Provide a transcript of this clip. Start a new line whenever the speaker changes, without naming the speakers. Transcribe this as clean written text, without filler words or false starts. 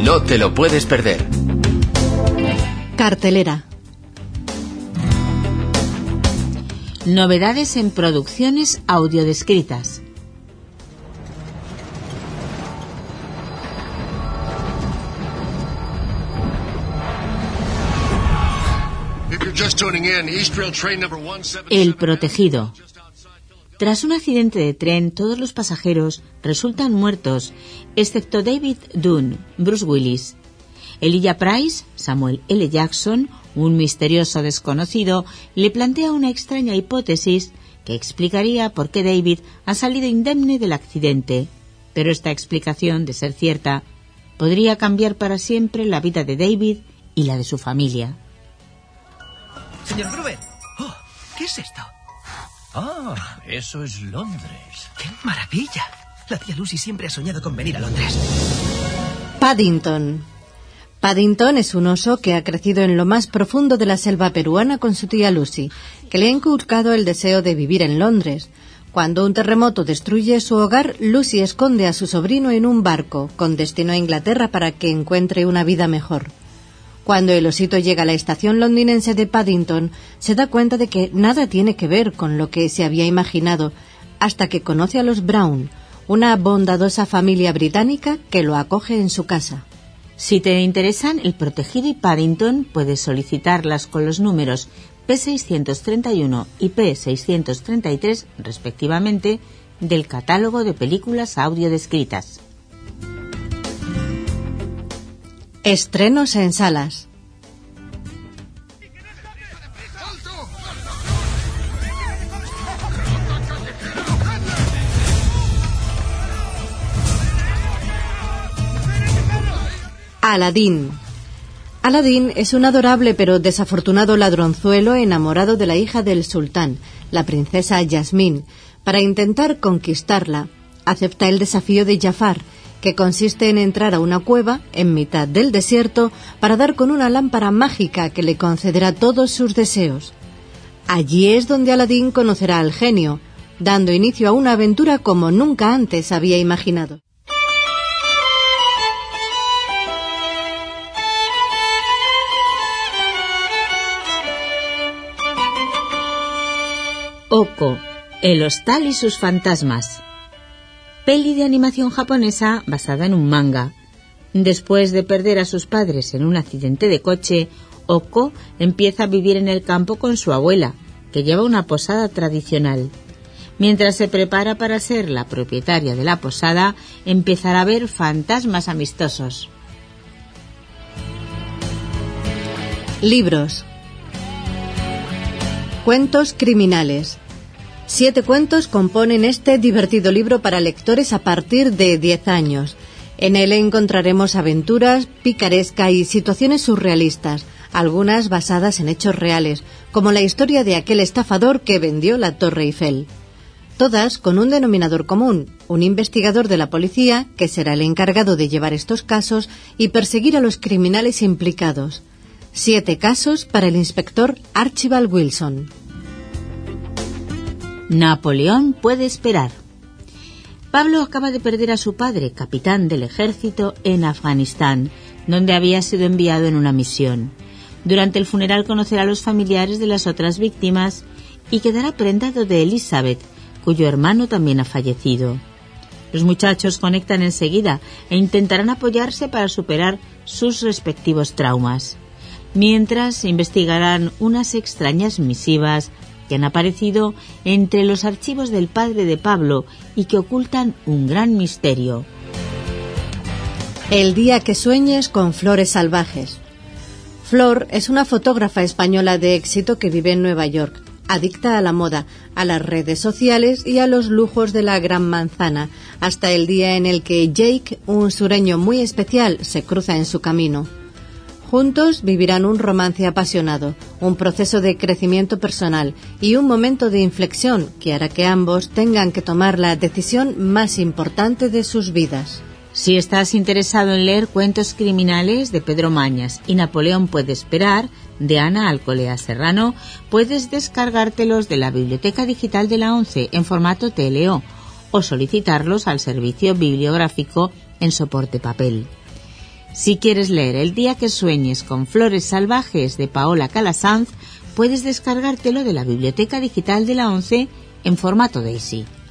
No te lo puedes perder.
Cartelera.
Novedades en producciones audiodescritas. El protegido. Tras un accidente de tren, todos los pasajeros resultan muertos, excepto David Dunn, Bruce Willis. Elijah Price, Samuel L. Jackson, un misterioso desconocido, le plantea una extraña hipótesis que explicaría por qué David ha salido indemne del accidente. Pero esta explicación, de ser cierta, podría cambiar para siempre la vida de David y la de su familia.
Señor Gruber, ¿qué es esto?
Eso es Londres.
¡Qué maravilla! La tía Lucy siempre ha soñado con venir a Londres.
Paddington. Paddington es un oso que ha crecido en lo más profundo de la selva peruana con su tía Lucy, que le ha inculcado el deseo de vivir en Londres. Cuando un terremoto destruye su hogar, Lucy esconde a su sobrino en un barco, con destino a Inglaterra para que encuentre una vida mejor. Cuando el osito llega a la estación londinense de Paddington, se da cuenta de que nada tiene que ver con lo que se había imaginado, hasta que conoce a los Brown, una bondadosa familia británica que lo acoge en su casa.
Si te interesan El Protegido y Paddington, puedes solicitarlas con los números P631 y P633, respectivamente, del catálogo de películas audiodescritas.
Estrenos en salas. Aladdin. Aladdin es un adorable pero desafortunado ladronzuelo enamorado de la hija del sultán, la princesa Jasmine. Para intentar conquistarla, acepta el desafío de Jafar, que consiste en entrar a una cueva en mitad del desierto para dar con una lámpara mágica que le concederá todos sus deseos. Allí es donde Aladdin conocerá al genio, dando inicio a una aventura como nunca antes había imaginado.
Oko, el hostal y sus fantasmas. Peli de animación japonesa basada en un manga. Después de perder a sus padres en un accidente de coche, Oko empieza a vivir en el campo con su abuela, que lleva una posada tradicional. Mientras se prepara para ser la propietaria de la posada, empezará a ver fantasmas amistosos.
Libros. Cuentos criminales. 7 cuentos componen este divertido libro para lectores a partir de 10 años. En él encontraremos aventuras, picaresca y situaciones surrealistas, algunas basadas en hechos reales, como la historia de aquel estafador que vendió la Torre Eiffel. Todas con un denominador común, un investigador de la policía que será el encargado de llevar estos casos y perseguir a los criminales implicados. 7 casos para el inspector Archibald Wilson.
Napoleón puede esperar. Pablo acaba de perder a su padre, capitán del ejército, en Afganistán, donde había sido enviado en una misión. Durante el funeral conocerá a los familiares de las otras víctimas y quedará prendado de Elizabeth, cuyo hermano también ha fallecido. Los muchachos conectan enseguida e intentarán apoyarse para superar sus respectivos traumas. Mientras investigarán unas extrañas misivas que han aparecido entre los archivos del padre de Pablo y que ocultan un gran misterio.
El día que sueñes con flores salvajes. Flor es una fotógrafa española de éxito que vive en Nueva York, adicta a la moda, a las redes sociales y a los lujos de la Gran Manzana, hasta el día en el que Jake, un sureño muy especial, se cruza en su camino. Juntos vivirán un romance apasionado, un proceso de crecimiento personal y un momento de inflexión que hará que ambos tengan que tomar la decisión más importante de sus vidas.
Si estás interesado en leer cuentos criminales de Pedro Mañas y Napoleón puede esperar, de Ana Alcolea Serrano, puedes descargártelos de la Biblioteca Digital de la ONCE en formato TLO o solicitarlos al servicio bibliográfico en soporte papel. Si quieres leer El día que sueñes con flores salvajes de Paola Calasanz, puedes descargártelo de la biblioteca digital de la ONCE en formato DAISY.